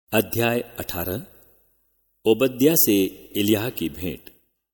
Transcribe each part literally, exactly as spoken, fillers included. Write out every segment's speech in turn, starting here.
अध्याय अठारह। ओबद्या से एलिय्याह की भेंट।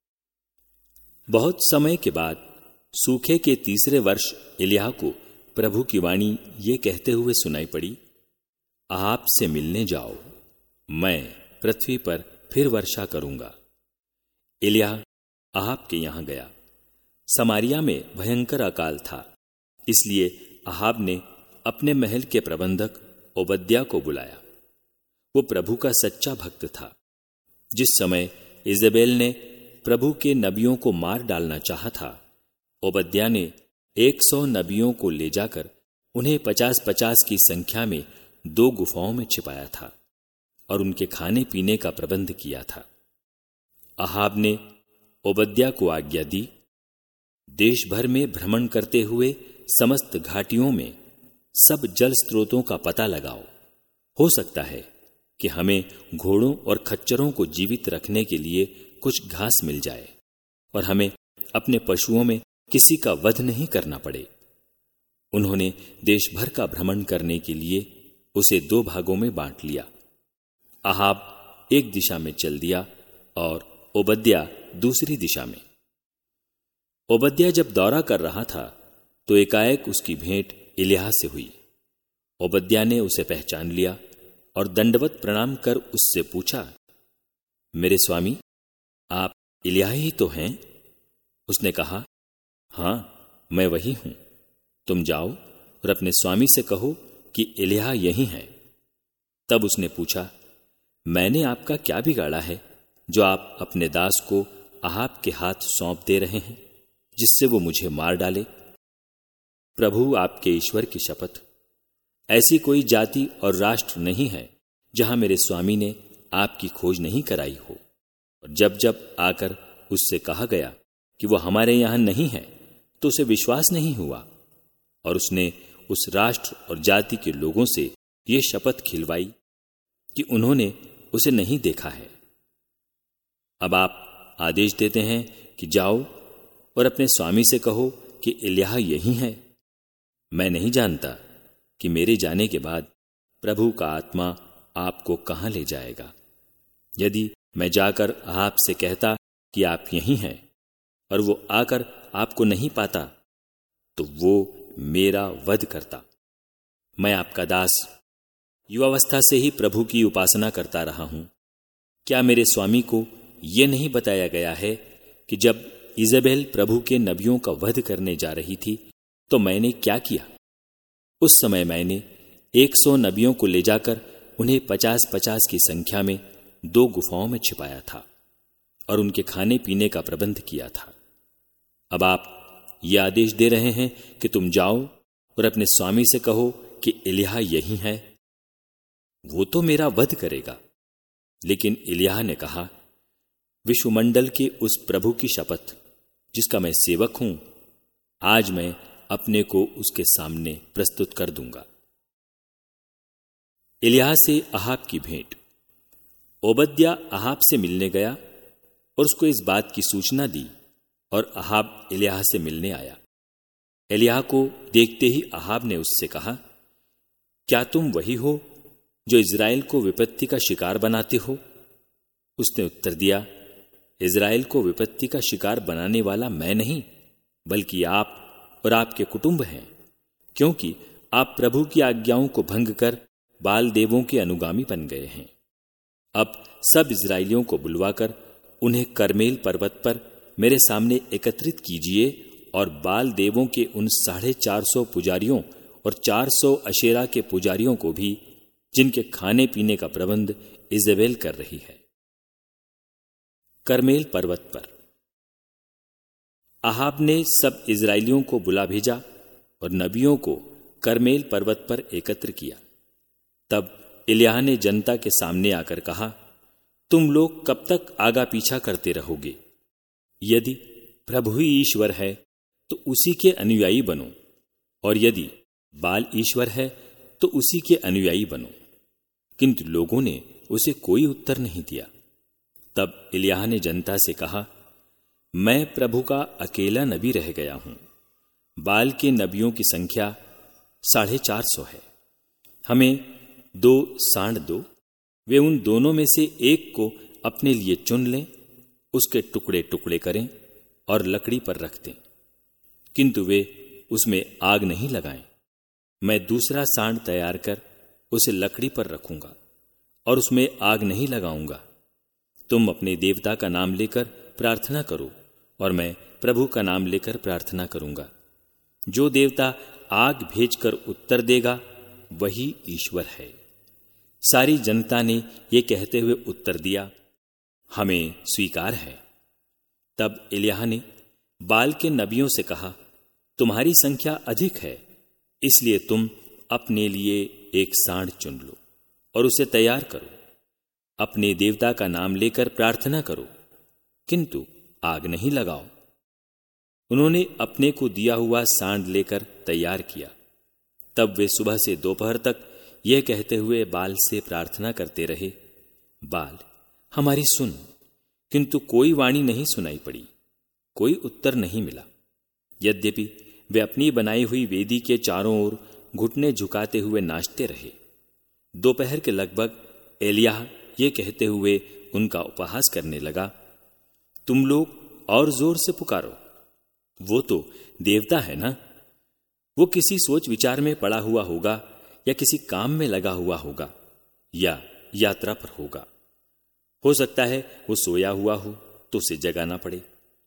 बहुत समय के बाद सूखे के तीसरे वर्ष एलिय्याह को प्रभु की वाणी ये कहते हुए सुनाई पड़ी, आप से मिलने जाओ, मैं पृथ्वी पर फिर वर्षा करूंगा। एलिय्याह अहाब के यहां गया। समारिया में भयंकर अकाल था, इसलिए अहाब ने अपने महल के प्रबंधक ओबद्या को बुलाया। वो प्रभु का सच्चा भक्त था। जिस समय इजेबेल ने प्रभु के नबियों को मार डालना चाहा था, ओबद्या ने एक सौ नबियों को ले जाकर उन्हें पचास पचास की संख्या में दो गुफाओं में छिपाया था और उनके खाने पीने का प्रबंध किया था। अहाब ने ओबद्या को आज्ञा दी, देश भर में भ्रमण करते हुए समस्त घाटियों में सब जल स्रोतों का पता लगाओ। हो सकता है कि हमें घोड़ों और खच्चरों को जीवित रखने के लिए कुछ घास मिल जाए और हमें अपने पशुओं में किसी का वध नहीं करना पड़े। उन्होंने देश भर का भ्रमण करने के लिए उसे दो भागों में बांट लिया। अहाब एक दिशा में चल दिया और ओबद्या दूसरी दिशा में। ओबद्या जब दौरा कर रहा था तो एकाएक उसकी भेंट एलिय्याह से हुई। ओबद्या ने उसे पहचान लिया और दंडवत प्रणाम कर उससे पूछा, मेरे स्वामी, आप एलिय्याह ही तो हैं? उसने कहा, हां, मैं वही हूं। तुम जाओ और अपने स्वामी से कहो कि एलिय्याह यही है। तब उसने पूछा, मैंने आपका क्या बिगाड़ा है जो आप अपने दास को अहाब के हाथ सौंप दे रहे हैं, जिससे वो मुझे मार डाले? प्रभु आपके ईश्वर की शपथ, ऐसी कोई जाति और राष्ट्र नहीं है जहां मेरे स्वामी ने आपकी खोज नहीं कराई हो। और जब जब आकर उससे कहा गया कि वो हमारे यहां नहीं है, तो उसे विश्वास नहीं हुआ और उसने उस राष्ट्र और जाति के लोगों से ये शपथ खिलवाई कि उन्होंने उसे नहीं देखा है। अब आप आदेश देते हैं कि जाओ और अपने स्वामी से कहो कि एलिय्याह यही है। मैं नहीं जानता कि मेरे जाने के बाद प्रभु का आत्मा आपको कहां ले जाएगा। यदि मैं जाकर अहाब से कहता कि आप यही हैं और वो आकर आपको नहीं पाता, तो वो मेरा वध करता। मैं आपका दास युवावस्था से ही प्रभु की उपासना करता रहा हूं। क्या मेरे स्वामी को ये नहीं बताया गया है कि जब इजेबेल प्रभु के नबियों का वध करने जा रही थी तो मैंने क्या किया? उस समय मैंने एक सौ नबियों को ले जाकर उन्हें पचास पचास की संख्या में दो गुफाओं में छिपाया था और उनके खाने पीने का प्रबंध किया था। अब आप ये आदेश दे रहे हैं कि तुम जाओ और अपने स्वामी से कहो कि एलिय्याह यही है। वो तो मेरा वध करेगा। लेकिन एलिय्याह ने कहा, विश्वमंडल के उस प्रभु की शपथ जिसका मैं सेवक हूं, आज मैं अपने को उसके सामने प्रस्तुत कर दूंगा। एलिय्याह से अहाब की भेंट। ओबद्या अहाब से मिलने गया और उसको इस बात की सूचना दी और अहाब एलिय्याह से मिलने आया। एलिय्याह को देखते ही अहाब ने उससे कहा, क्या तुम वही हो जो इज़राइल को विपत्ति का शिकार बनाते हो? उसने उत्तर दिया, इज़राइल को विपत्ति का शिकार बनाने वाला मैं नहीं, बल्कि आप और आपके कुटुंब हैं, क्योंकि आप प्रभु की आज्ञाओं को भंग कर बाल देवों के अनुगामी बन गए हैं। अब सब इज़राइलियों को बुलवाकर उन्हें करमेल पर्वत पर मेरे सामने एकत्रित कीजिए और बाल देवों के उन साढ़े चार सौ पुजारियों और चार सौ अशेरा के पुजारियों को भी, जिनके खाने पीने का प्रबंध इजेबेल कर रही है। करमेल पर्वत पर अहाब ने सब इज़राइलियों को बुला भेजा और नबियों को करमेल पर्वत पर एकत्र किया। तब एलिय्याह ने जनता के सामने आकर कहा, तुम लोग कब तक आगा पीछा करते रहोगे? यदि प्रभु ही ईश्वर है तो उसी के अनुयायी बनो, और यदि बाल ईश्वर है तो उसी के अनुयायी बनो। किंतु लोगों ने उसे कोई उत्तर नहीं दिया। तब एलिय्याह ने जनता से कहा, मैं प्रभु का अकेला नबी रह गया हूं। बाल के नबियों की संख्या साढ़े चार सौ है। हमें दो सांड दो वे उन दोनों में से एक को अपने लिए चुन लें, उसके टुकड़े टुकड़े करें और लकड़ी पर रख दें, किंतु वे उसमें आग नहीं लगाएं। मैं दूसरा सांड तैयार कर उसे लकड़ी पर रखूंगा और उसमें आग नहीं लगाऊंगा। तुम अपने देवता का नाम लेकर प्रार्थना करो और मैं प्रभु का नाम लेकर प्रार्थना करूंगा। जो देवता आग भेजकर उत्तर देगा वही ईश्वर है। सारी जनता ने ये कहते हुए उत्तर दिया, हमें स्वीकार है। तब एलिय्याह ने बाल के नबियों से कहा, तुम्हारी संख्या अधिक है, इसलिए तुम अपने लिए एक सांड चुन लो और उसे तैयार करो। अपने देवता का नाम लेकर प्रार्थना करो, किंतु आग नहीं लगाओ। उन्होंने अपने को दिया हुआ सांड लेकर तैयार किया। तब वे सुबह से दोपहर तक यह कहते हुए बाल से प्रार्थना करते रहे, बाल हमारी सुन। किंतु कोई वाणी नहीं सुनाई पड़ी, कोई उत्तर नहीं मिला। यद्यपि वे अपनी बनाई हुई वेदी के चारों ओर घुटने झुकाते हुए नाचते रहे। दोपहर के लगभग एलिय्याह ये कहते हुए उनका उपहास करने लगा, तुम लोग और जोर से पुकारो। वो तो देवता है ना, वो किसी सोच विचार में पड़ा हुआ होगा या किसी काम में लगा हुआ होगा या यात्रा पर होगा। हो सकता है वो सोया हुआ हो तो उसे जगाना पड़े।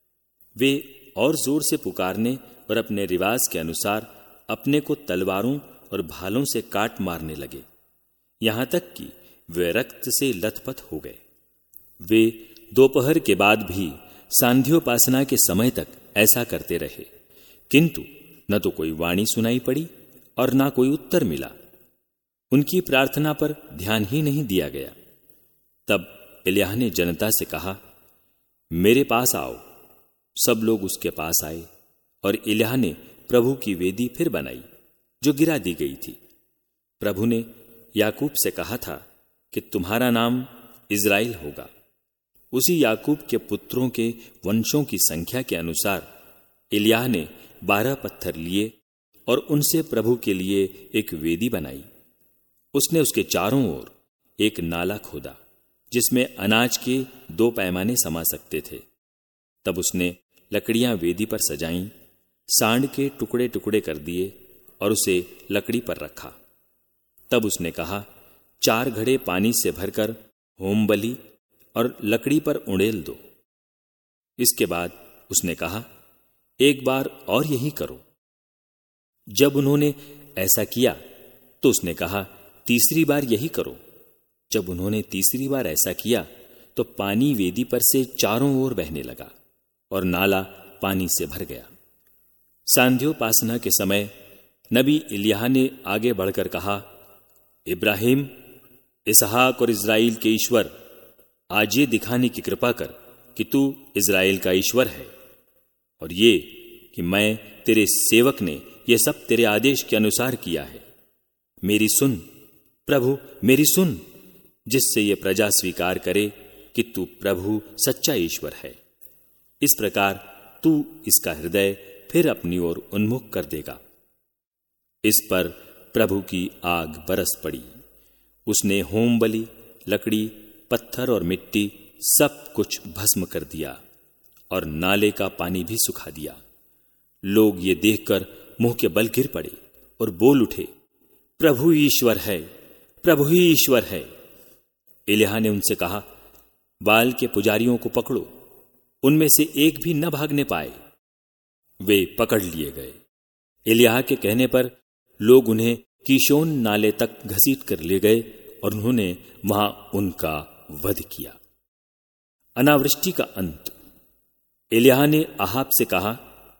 वे और जोर से पुकारने और अपने रिवाज के अनुसार अपने को तलवारों और भालों से काट मारने लगे, यहां तक कि वे रक्त से लथपथ हो गए। वे दोपहर के बाद भी सांध्योपासना के समय तक ऐसा करते रहे, किंतु न तो कोई वाणी सुनाई पड़ी और न कोई उत्तर मिला। उनकी प्रार्थना पर ध्यान ही नहीं दिया गया। तब एलिय्याह ने जनता से कहा, मेरे पास आओ। सब लोग उसके पास आए और एलिय्याह ने प्रभु की वेदी फिर बनाई जो गिरा दी गई थी। प्रभु ने याकूब से कहा था कि तुम्हारा नाम इज़राइल होगा। उसी याकूब के पुत्रों के वंशों की संख्या के अनुसार एलिय्याह ने बारह पत्थर लिए और उनसे प्रभु के लिए एक वेदी बनाई। उसने उसके चारों ओर एक नाला खोदा जिसमें अनाज के दो पैमाने समा सकते थे। तब उसने लकड़ियां वेदी पर सजाईं, सांड के टुकड़े टुकड़े कर दिए और उसे लकड़ी पर रखा। तब उसने कहा, चार घड़े पानी से भरकर होम बलि और लकड़ी पर उड़ेल दो। इसके बाद उसने कहा, एक बार और यही करो। जब उन्होंने ऐसा किया तो उसने कहा, तीसरी बार यही करो। जब उन्होंने तीसरी बार ऐसा किया तो पानी वेदी पर से चारों ओर बहने लगा और नाला पानी से भर गया। सांध्योपासना के समय नबी एलिय्याह ने आगे बढ़कर कहा, इब्राहिम, इसहाक और इज़राइल के ईश्वर, आज ये दिखाने की कृपा कर कि तू इज़राइल का ईश्वर है, और ये कि मैं तेरे सेवक ने यह सब तेरे आदेश के अनुसार किया है। मेरी सुन प्रभु, मेरी सुन, जिससे ये प्रजा स्वीकार करे कि तू प्रभु सच्चा ईश्वर है। इस प्रकार तू इसका हृदय फिर अपनी ओर उन्मुख कर देगा। इस पर प्रभु की आग बरस पड़ी। उसने होम बलि, लकड़ी, पत्थर और मिट्टी सब कुछ भस्म कर दिया और नाले का पानी भी सुखा दिया। लोग ये देखकर मुंह के बल गिर पड़े और बोल उठे, प्रभु ईश्वर है, प्रभु ही ईश्वर है। एलिय्याह ने उनसे कहा, बाल के पुजारियों को पकड़ो, उनमें से एक भी न भागने पाए। वे पकड़ लिए गए। एलिय्याह के कहने पर लोग उन्हें कीशोन नाले तक घसीट कर ले गए और उन्होंने वहां उनका वध किया। अनावृष्टि का अंत। एलिय्याह ने अहाब से कहा,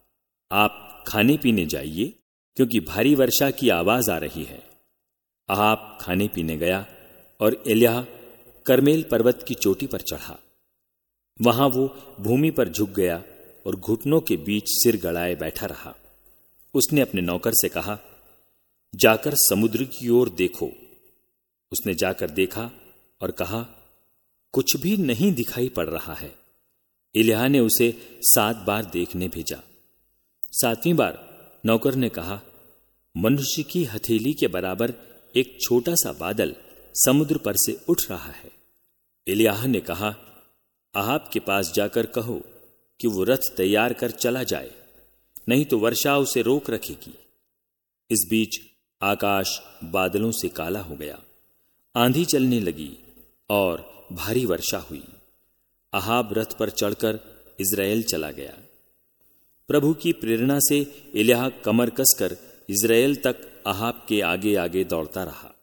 आप खाने पीने जाइए, क्योंकि भारी वर्षा की आवाज आ रही है। अहाब खाने पीने गया और एलिय्याह कर्मेल पर्वत की चोटी पर चढ़ा। वहां वो भूमि पर झुक गया और घुटनों के बीच सिर गड़ाए बैठा रहा। उसने अपने नौकर से कहा, जाकर समुद्र की ओर देखो। उसने जाकर देखा और कहा, कुछ भी नहीं दिखाई पड़ रहा है। एलिय्याह ने उसे सात बार देखने भेजा। सातवीं बार नौकर ने कहा, मनुष्य की हथेली के बराबर एक छोटा सा बादल समुद्र पर से उठ रहा है। एलिय्याह ने कहा, अहाब के पास जाकर कहो कि वो रथ तैयार कर चला जाए, नहीं तो वर्षा उसे रोक रखेगी। इस बीच आकाश बादलों से काला हो गया, आंधी चलने लगी और भारी वर्षा हुई। अहाब रथ पर चढ़कर इज़राइल चला गया। प्रभु की प्रेरणा से एलिय्याह कमर कसकर इज़राइल तक अहाब के आगे आगे दौड़ता रहा।